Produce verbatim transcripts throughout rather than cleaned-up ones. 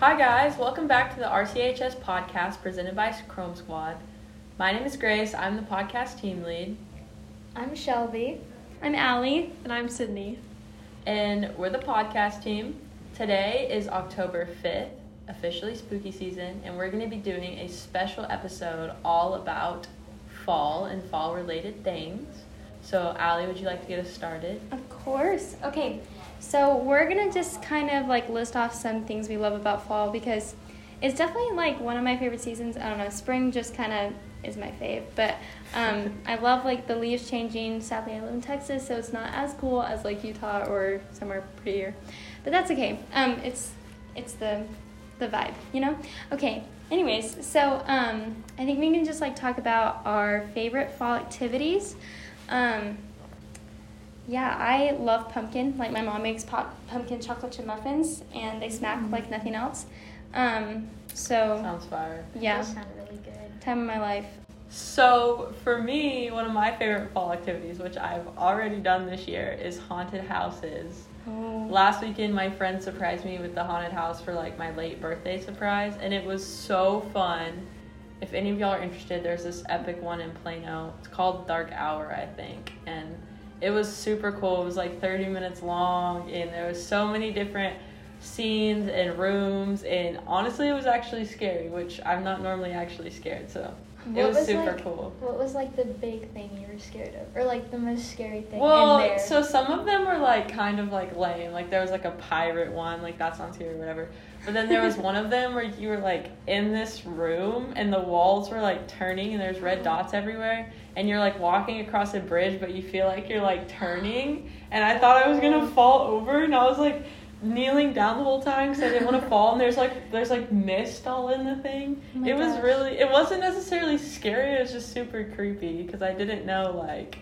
Hi guys, welcome back to the R C H S podcast presented by Chrome Squad. My name is Grace, I'm the podcast team lead. I'm Shelby. I'm Allie. And I'm Sydney. And we're the podcast team. Today is October fifth, officially spooky season, and we're going to be doing a special episode all about fall and fall related things. So Allie, would you like to get us started? Of course. Okay, so we're going to just kind of like list off some things we love about fall because it's definitely like one of my favorite seasons. I don't know, spring just kind of is my fave, but um, I love like the leaves changing. Sadly, I live in Texas, so it's not as cool as like Utah or somewhere prettier, but that's okay. Um, it's it's the the vibe, you know? Okay, anyways, so um, I think we can just like talk about our favorite fall activities. Um, yeah, I love pumpkin. Like my mom makes pop, pumpkin chocolate chip muffins, and they smack mm. like nothing else. Um, so Sounds fire. Yeah, Those sound really good. Time of my life. So for me, one of my favorite fall activities, which I've already done this year, is haunted houses. Oh. Last weekend, my friend surprised me with the haunted house for like my late birthday surprise, and it was so fun. If any of y'all are interested, there's this epic one in Plano. It's called Dark Hour, I think, and it was super cool. It was like thirty minutes long, and there was so many different scenes and rooms, and honestly, it was actually scary, which I'm not normally actually scared, so it What was, was super like, cool. What was like the big thing you were scared of? Or like the most scary thing Well, in there? so some of them were like kind of like lame. Like there was like a pirate one, like that sounds scary or whatever. But then there was one of them where you were like in this room and the walls were like turning and there's red dots everywhere and you're like walking across a bridge but you feel like you're like turning, and I thought I was gonna fall over, and I was like kneeling down the whole time because I didn't want to fall, and there's like there's like mist all in the thing. Oh my it was gosh. really it wasn't necessarily scary, it was just super creepy because I didn't know like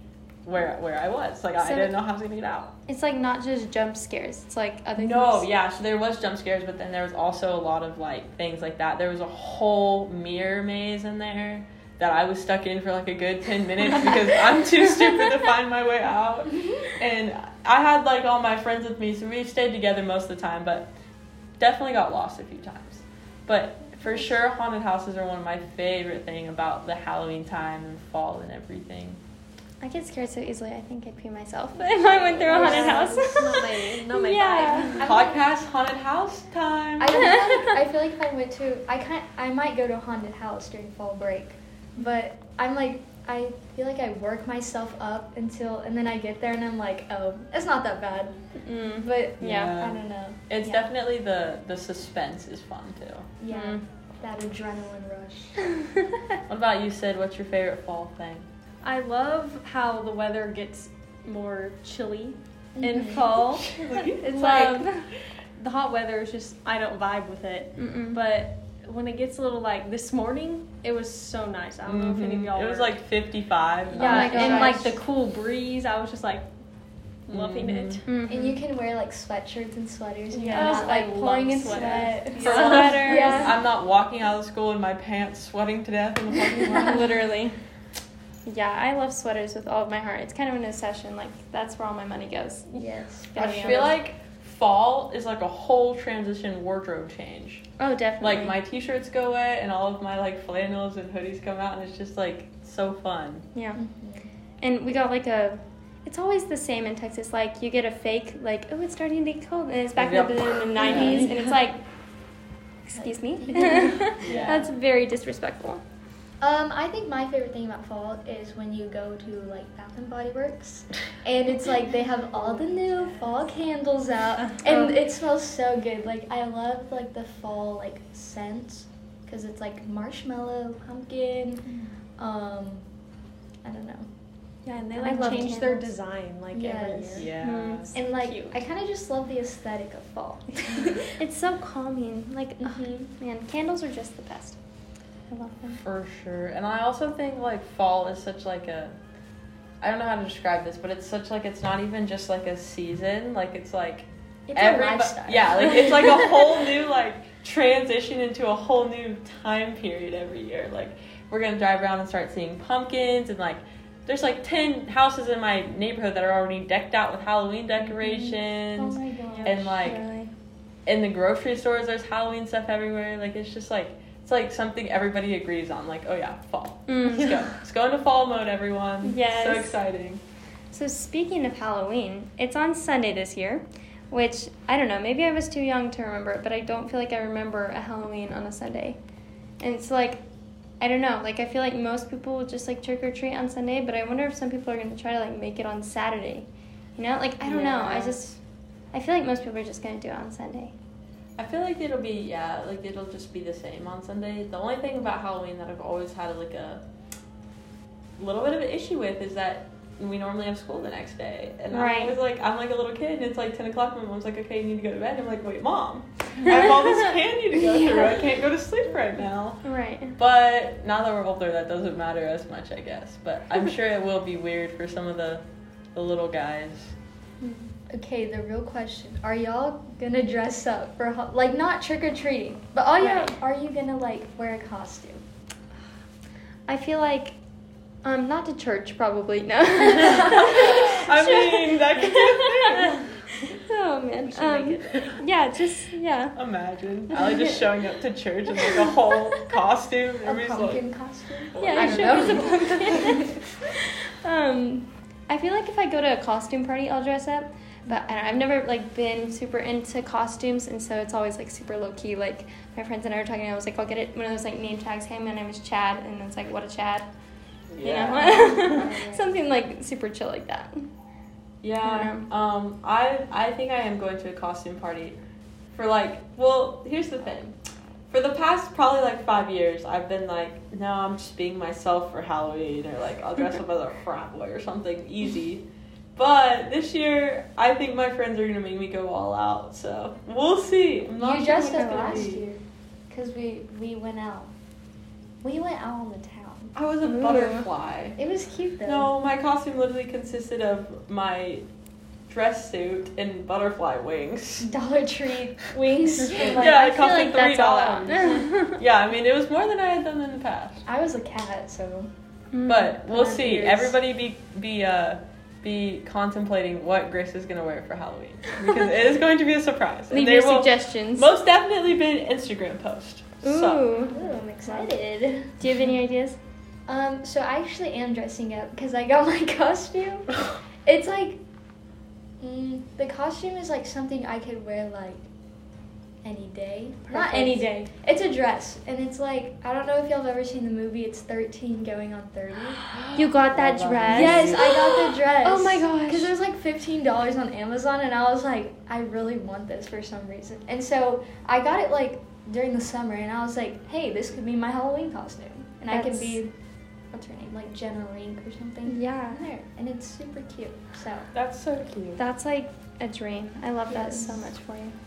where where I was. Like I So- didn't know how I was gonna get out. It's like not just jump scares. It's like other No, things. yeah, so there was jump scares, but then there was also a lot of like things like that. There was a whole mirror maze in there that I was stuck in for like a good ten minutes because I'm too stupid to find my way out. And I had like all my friends with me, so we stayed together most of the time, but definitely got lost a few times. But for sure, haunted houses are one of my favorite thing about the Halloween time and fall and everything. I get scared so easily. I think I'd pee myself if I went through a haunted house. Not my, not my Yeah. vibe. Podcast haunted house time. I don't know. I feel like if I went to, I can't. I might go to a haunted house during fall break, but I'm like, I feel like I work myself up until, and then I get there and I'm like, oh, it's not that bad. Mm. But Yeah. I don't know. It's Yeah. definitely the, the suspense is fun too. Yeah, Mm. that adrenaline rush. What about you, Sid? What's your favorite fall thing? I love how the weather gets more chilly in Mhm. fall. It's like Love. the hot weather is just, I don't vibe with it. Mm-mm. But when it gets a little like this morning, it was so nice. I don't know if any of Mhm. y'all It was were- like fifty-five. Oh yeah, my and gosh. like the cool breeze. I was just like loving Mhm. it. Mhm. And you can wear like sweatshirts and sweaters, and Yes, you're not like I pouring love in sweaters. sweat. For Sweaters. Yeah. I'm not walking out of school in my pants, sweating to death in the parking lot. Literally. Yeah, I love sweaters with all of my heart. It's kind of an obsession. Like, that's where all my money goes. Yes. I Gotta be feel honest. like fall is like a whole transition wardrobe change. Oh, definitely. Like my t-shirts go away and all of my like flannels and hoodies come out, and it's just like so fun. Yeah. Mhm. And we got like a, it's always the same in Texas. Like, you get a fake, like, oh, it's starting to get cold. And it's back Yep. in the nineties. And it's like, excuse me? Yeah. That's very disrespectful. Um, I think my favorite thing about fall is when you go to like Bath and Body Works, and it's like they have all the new fall candles out, and it smells so good. Like I love like the fall like scents, because it's like marshmallow, pumpkin. Um, I don't know, Yeah, and they I like love change their candles. design like Yes. every year. Yeah. Mm. and like Cute. I kind of just love the aesthetic of fall. It's so calming. Like, ugh, Mhm. man, candles are just the best. I love them. For sure. And I also think like fall is such like a, I don't know how to describe this, but it's such like, it's not even just like a season. Like it's like It's a everybo- lifestyle. Yeah, like it's like a whole new like transition into a whole new time period every year. Like we're gonna drive around and start seeing pumpkins, and like there's like ten houses in my neighborhood that are already decked out with Halloween decorations. Oh my gosh. And like Really? in the grocery stores, there's Halloween stuff everywhere. Like, it's just like, it's like something everybody agrees on. Like, oh yeah, fall. Mm. Let's go. Let's go into fall mode, everyone. Yes. So exciting. So speaking of Halloween, it's on Sunday this year, which, I don't know, maybe I was too young to remember it, but I don't feel like I remember a Halloween on a Sunday. And it's like, I don't know, like I feel like most people will just like trick or treat on Sunday, but I wonder if some people are going to try to like make it on Saturday. You know, like I don't Yeah. know, I just, I feel like most people are just going to do it on Sunday. I feel like it'll be, yeah, like it'll just be the same on Sunday. The only thing about Halloween that I've always had like a little bit of an issue with is that we normally have school the next day. And Right. I'm always like, I'm like a little kid and it's like ten o'clock. My mom's like, okay, you need to go to bed. I'm like, wait, Mom, I have all this candy to go through. I can't go to sleep right now. Right. But now that we're older, that doesn't matter as much, I guess. But I'm sure it will be weird for some of the, the little guys. Okay, the real question: are y'all gonna dress up for ha- like not trick or treating, but are you Right. are you gonna like wear a costume? I feel like, um, not to church probably, no. I mean, that could be a thing. Oh man. We should Um, make it. yeah, just, yeah. Imagine Ali just showing up to church in like a whole costume. A Everybody's like, pumpkin costume? Yeah, I you don't should know. as a pumpkin. um, I feel like if I go to a costume party, I'll dress up. But I don't know, I've never like been super into costumes, and so it's always like super low key. Like my friends and I were talking, I was like, I'll get it one of those like name tags. Hey, my name is Chad, and it's like, what a Chad, you yeah. know, something like super chill like that. Yeah. Um, I I think I am going to a costume party for like, well, here's the thing. For the past probably like five years, I've been like, no, I'm just being myself for Halloween, or like I'll dress up as a frat boy or something easy. But this year, I think my friends are gonna make me go all out. So we'll see. I'm not You sure dressed what up it's gonna last be. year, cause we we went out. We went out on the town. I was a Ooh. butterfly. It was cute though. No, my costume literally consisted of my dress suit and butterfly wings. Dollar Tree wings. and, like, Yeah, I it feel cost like like that's three all out. dollars. Yeah, I mean it was more than I had done in the past. I was a cat, so But we'll Five see. years. Everybody be be uh be contemplating what Grace is gonna wear for Halloween because it is going to be a surprise. And Leave there your will suggestions. most definitely be an Instagram post. Ooh. So ooh, I'm excited. Do you have any ideas? Um, so I actually am dressing up because I got my costume. It's like, mm, the costume is like something I could wear like any day. Not Perfect. any day. It's a dress, and it's like, I don't know if y'all have ever seen the movie. It's thirteen going on thirty. You got that Love dress? Yes, I got the dress. Oh my gosh. Because it was like fifteen dollars on Amazon, and I was like, I really want this for some reason. And so I got it like during the summer, and I was like, hey, this could be my Halloween costume. And I could That's- be, what's her name, like Jenna Rink or something. Yeah. In there. And it's super cute. So, that's so cute. That's like a dream. I love that Yes. so much for you.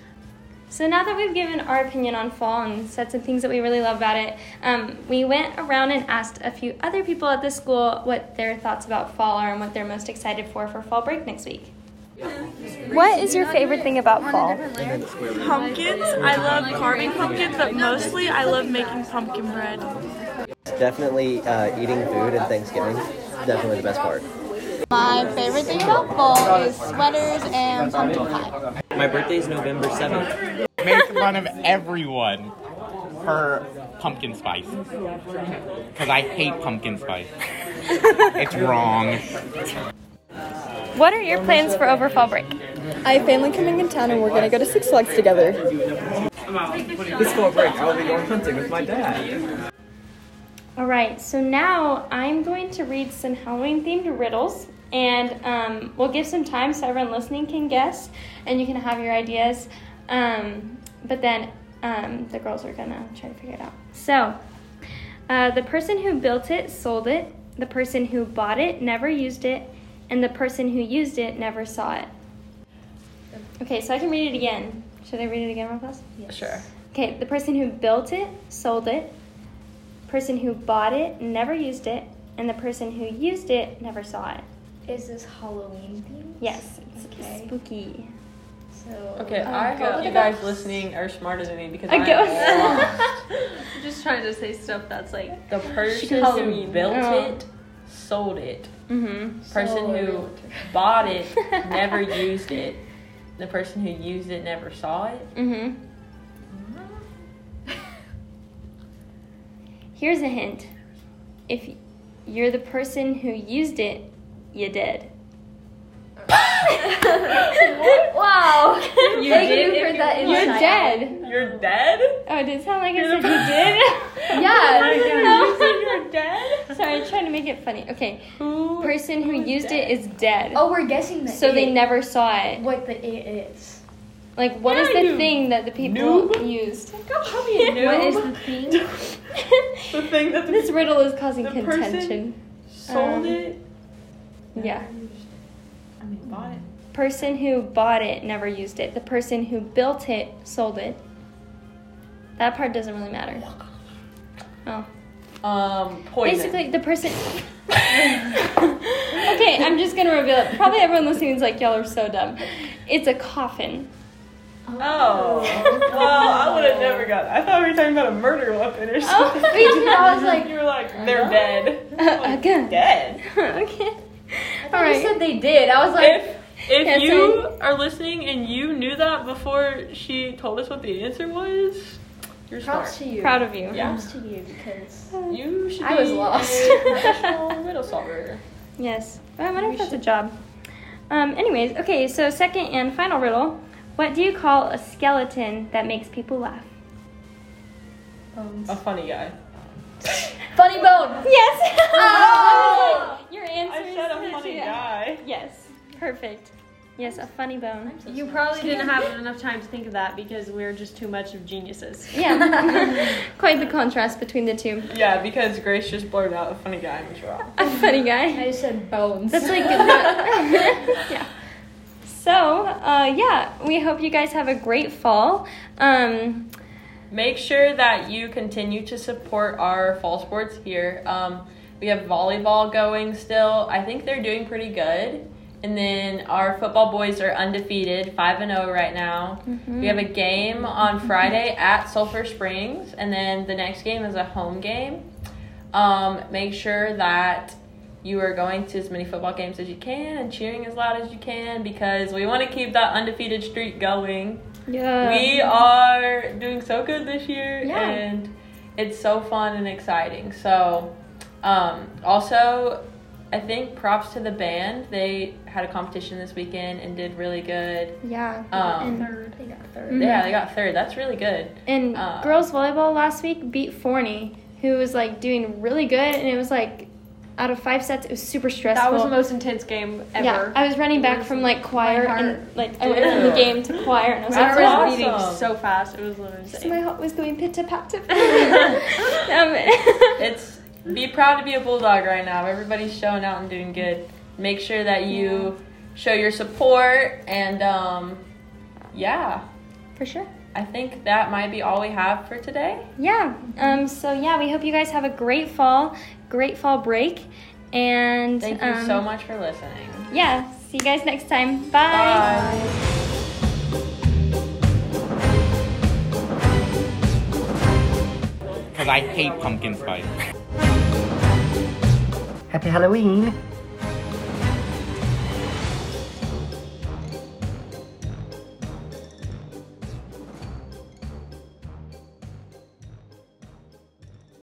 So now that we've given our opinion on fall and said some things that we really love about it, um, we went around and asked a few other people at the school what their thoughts about fall are and what they're most excited for for fall break next week. What is your favorite thing about fall? Pumpkins. I love carving pumpkins, but mostly I love making pumpkin bread. Definitely uh, eating food and Thanksgiving. Definitely the best part. My favorite thing about fall is sweaters and pumpkin pie. My birthday is November seventh. Make fun of everyone for pumpkin spice. Because I hate pumpkin spice. It's wrong. What are your plans for over fall break? I have family coming in town and we're going to go to Six Flags together. This fall break, I'll be going hunting with my dad. All right, so now I'm going to read some Halloween-themed riddles, and um, we'll give some time so everyone listening can guess, and you can have your ideas. Um, but then um, the girls are gonna try to figure it out. So, uh, the person who built it sold it. The person who bought it never used it, and the person who used it never saw it. Okay, so I can read it again. Should I read it again real fast? yes. Sure. Okay, the person who built it sold it. Person who bought it never used it, and the person who used it never saw it. Is this Halloween themed? Yes, it's Okay. spooky. So, Okay, um, I go hope with you the guys ghosts. listening are smarter than me because A I'm ghost. lost. I'm just trying to say stuff that's like The person who Halloween. built Oh. it sold it. Mm-hmm. Person Sold who it. bought it never used it. the person who used it never saw it. Mm-hmm. Here's a hint. If you're the person who used it, you're dead. Wow. You Thank did you if for you- that You're insight. dead. You're dead? Oh, it did sound like I You're said the- you did? Yeah. You said you're dead? Sorry, I'm trying to make it funny. Okay. Who? Person who used it is dead. Oh, we're guessing that. So they it- never saw it. What the it is. Like, what is Yeah, the you thing that the people noob. used? Don't call me a noob. What is the thing? The thing that the This riddle is causing The person- contention. sold Um, it? Yeah. I mean, bought it. Person who bought it never used it. The person who built it sold it. That part doesn't really matter. Oh. Um, poison. Basically, the person. Okay, I'm just gonna reveal it. Probably everyone listening is like, y'all are so dumb. It's a coffin. Oh. Well, I would have never got that. I thought we were talking about a murder weapon or something. Me too. I was like, You were like, they're dead. Uh, again. Dead. Okay. I thought All you right. said they did. I was like, If if Yeah, you are listening and you knew that before she told us what the answer was, you're props smart. to you. Proud of you. Yeah. Props to you because You should I be was lost. a professional riddle solver. Yes. I wonder if that's a job. Um, anyways, okay, so second and final riddle. What do you call a skeleton that makes people laugh? bones. A funny guy. Funny bone. Yes! Oh! Your answer I said a is funny yeah. guy. Yes. Perfect. Yes, a funny bone. You probably didn't have enough time to think of that because we're just too much of geniuses. Yeah. Quite the contrast between the two. Yeah, because Grace just blurted out a funny guy and was wrong. A funny guy. I just said bones. That's like yeah. So, uh, yeah, we hope you guys have a great fall. Um, Make sure that you continue to support our fall sports here. Um, we have volleyball going still. I think they're doing pretty good. And then our football boys are undefeated, five and oh right now. Mhm. We have a game on Friday at Sulphur Springs, and then the next game is a home game. Um, make sure that you are going to as many football games as you can and cheering as loud as you can because we want to keep that undefeated streak going. yeah. We are doing so good this year, Yeah. and it's so fun and exciting. So, um, also, I think props to the band. They had a competition this weekend and did really good. Yeah. Um, and, third. They got third. Mhm. Yeah, they got third. That's really good. and uh, girls volleyball last week beat Forney, who was like doing really good, and it was like out of five sets, it was super stressful. That was the most intense game ever. Yeah, I was running It back was from like choir my and heart. like I went from the Dude. game to choir, and I was My like, heart That's was beating awesome. so fast. It was literally so insane. my heart was going pit to pat to. um, It's be proud to be a Bulldog right now. Everybody's showing out and doing good. Make sure that you show your support, and um, yeah, For sure. I think that might be all we have for today. Yeah. Um. So yeah, we hope you guys have a great fall, great fall break, and Thank you um, so much for listening. Yeah. See you guys next time. Bye. Bye. Because I hate pumpkin spice. Happy Halloween!